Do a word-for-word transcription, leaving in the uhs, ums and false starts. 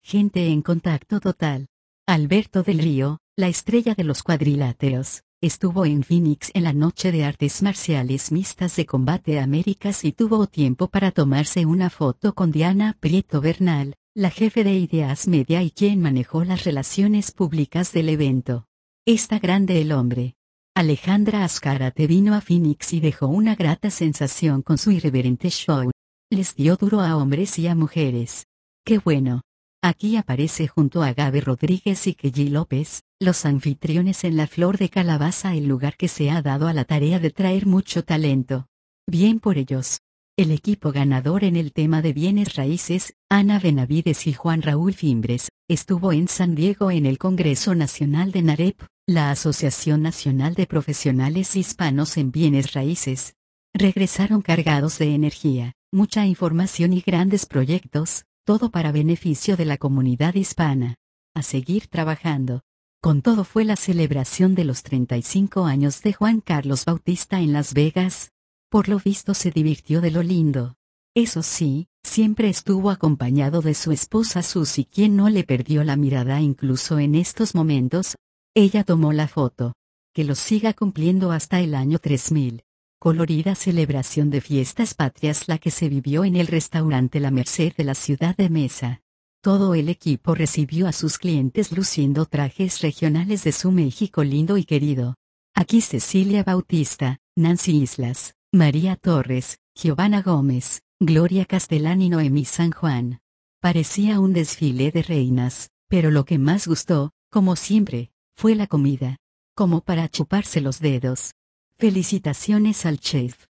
Gente en contacto total. Alberto del Río, la estrella de los cuadriláteros, estuvo en Phoenix en la noche de artes marciales mixtas de Combate Américas y tuvo tiempo para tomarse una foto con Diana Prieto Bernal, la jefe de Ideas Media y quien manejó las relaciones públicas del evento. Está grande el hombre. Alejandra Azcárate vino a Phoenix y dejó una grata sensación con su irreverente show. Les dio duro a hombres y a mujeres. ¡Qué bueno! Aquí aparece junto a Gaby Rodríguez y Kelly López, los anfitriones en La Flor de Calabaza, el lugar que se ha dado a la tarea de traer mucho talento. Bien por ellos. El equipo ganador en el tema de bienes raíces, Ana Benavides y Juan Raúl Fimbres, estuvo en San Diego en el Congreso Nacional de NAREP, la Asociación Nacional de Profesionales Hispanos en Bienes Raíces. Regresaron cargados de energía, mucha información y grandes proyectos, todo para beneficio de la comunidad hispana. A seguir trabajando. Con todo fue la celebración de los treinta y cinco años de Juan Carlos Bautista en Las Vegas. Por lo visto se divirtió de lo lindo. Eso sí, siempre estuvo acompañado de su esposa Susie, quien no le perdió la mirada incluso en estos momentos. Ella tomó la foto. Que lo siga cumpliendo hasta el año tres mil. Colorida celebración de fiestas patrias la que se vivió en el restaurante La Merced de la ciudad de Mesa. Todo el equipo recibió a sus clientes luciendo trajes regionales de su México lindo y querido. Aquí Cecilia Bautista, Nancy Islas, María Torres, Giovanna Gómez, Gloria Castellán y Noemí San Juan. Parecía un desfile de reinas, pero lo que más gustó, como siempre, fue la comida. Como para chuparse los dedos. Felicitaciones al chef.